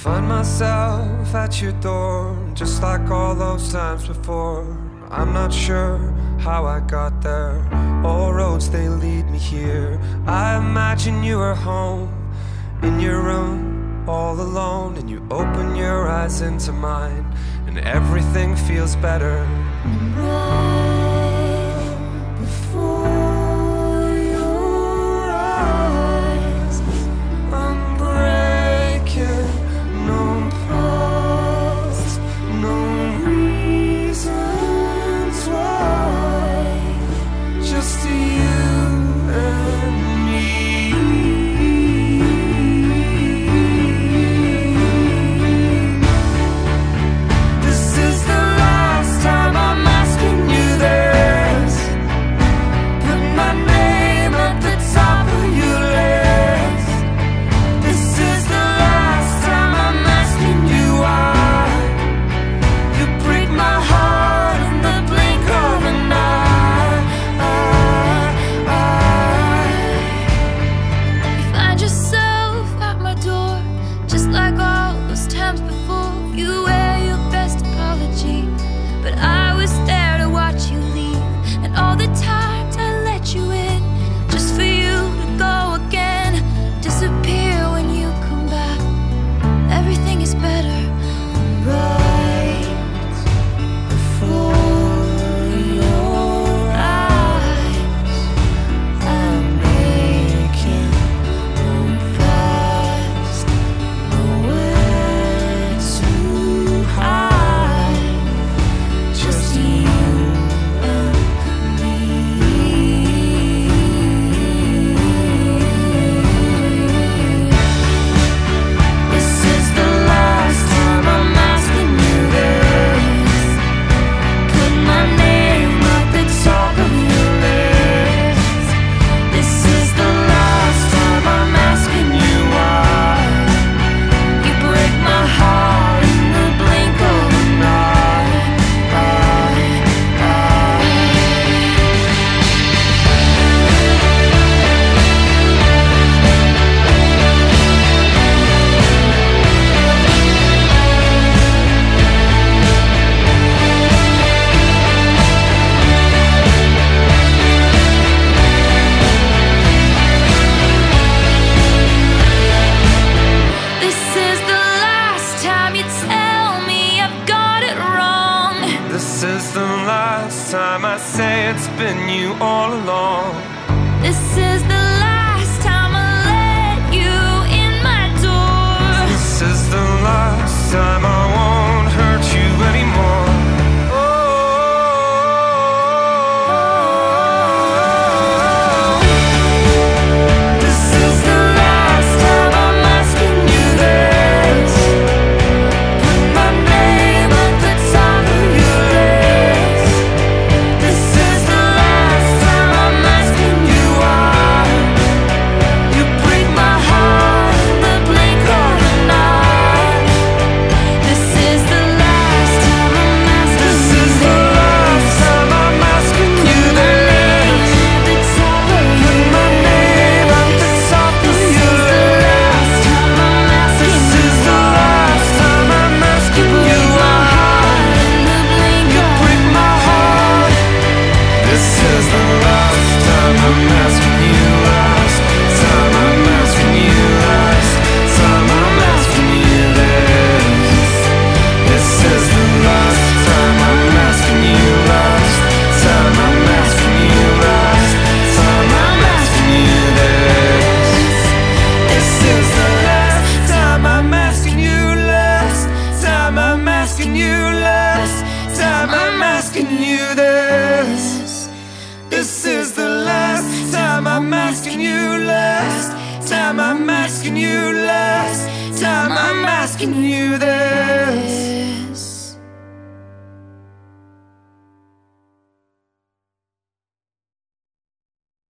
Find myself at your door, just like all those times before. I'm not sure how I got there. All roads, they lead me here. I imagine you are home, in your room, all alone, and you open your eyes into mine, and everything feels better. Right before your eyes, I'm breaking, no past, no reasons why, just you and me. This is the last time I'm asking you this. Put my name at the top of your list. This is the last time I'm asking you why. You break my heart in the blink of an eye. you find yourself at my door, just like all those times before. You wear your best apology, but I was there to watch you leave, and all the times I let you in, just for you to go again, disappear when you come back. Everything is better right before your eyes. I'm making them fast, nowhere to hide, just you and me. This is the last time I'm asking you this. Put my name at the top of your list. This is the last time I'm asking you why. You break my heart in the blink of an eye. This is the last time you tell me I've got it wrong. This is the last time I say it's been you all along. This is the last time I let you in my door. This is the last time I won't hurt you anymore. This is the last time I'm asking you this. Put my name at the top of your list. This is the last time I'm asking you why. You break my heart in the blink of an eye. This is the last time I'm asking This is the last time I'm asking you this. the top of Put my name at the top of your list. time I'm asking This is the last time I'm asking you why. in the blink You of break my heart. This is the last time I'm asking you. Last time I'm asking you. Last time I'm asking you this. This is the last time I'm asking you. Last time I'm asking you. Last time I'm asking you this. This is the last time I'm asking you. Last time I'm asking you. Last time I'm asking you this. This is the last time I'm asking you. Last time I'm asking you. Last time I'm asking you this.